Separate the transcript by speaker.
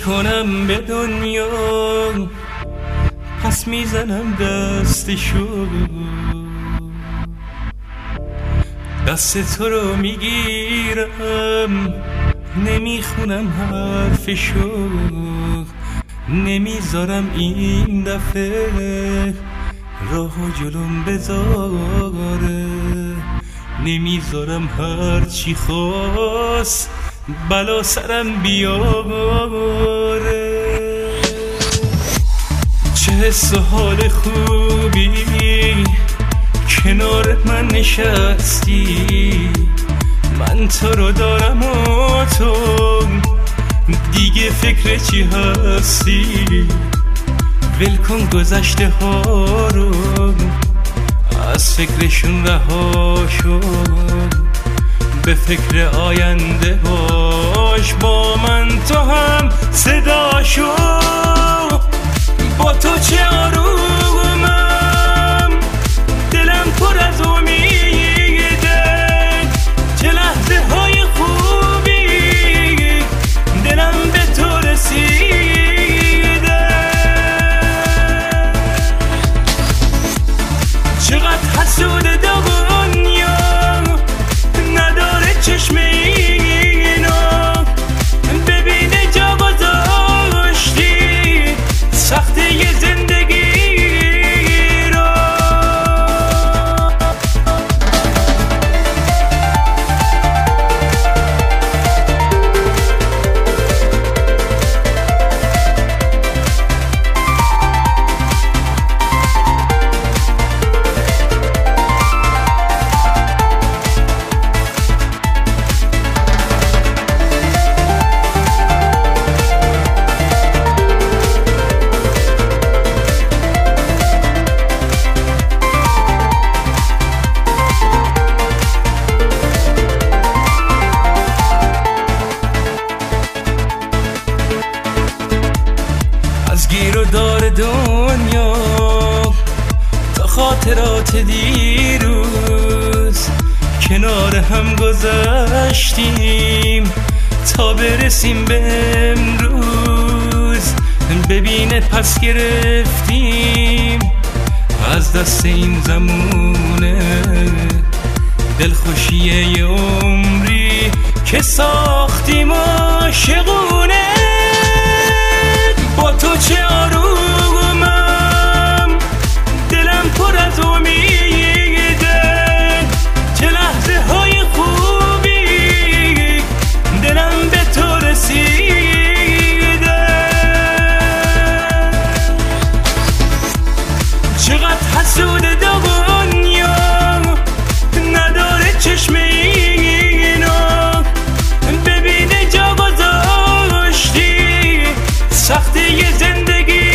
Speaker 1: میکنم به دنیا، پس میزنم دستشو، دست تو رو میگیرم، نمیخونم حرفشو، نمیذارم این دفعه راهو جلوم بذاره، نمیذارم هرچی خواست بلا سرم بیاره. چه حس و حال خوبی کنار من نشستی، من تو رو دارم و تو دیگه فکر چی هستی. ول کن گذشته ها رو، از فکرشون رها شو، به فکر آینده باش، با من تو هم صدا شو. با تو چه آرومم، دلم پر از امیده، چه لحظه های خوبی دلم به تو رسیده. چقدر حسود دنیا نداره چشم اینو، ببینه جا گذاشتی سخته ی زندگی رو. از گیر و دار دنیا تا خاطرات دیروز کنار هم گذشتیم تا برسیم به امروز. ببینه پس گرفتیم از دست این زمونه، دلخوشی یه عمری که ساختیم عاشقونه. با تو چه آرومم، دلم پر از امیده، چه لحظه های خوبی دلم به تو رسیده. چقدر حسود دنیا نداره چشم اینو، ببینه جا گذاشتی سخته ی زندگی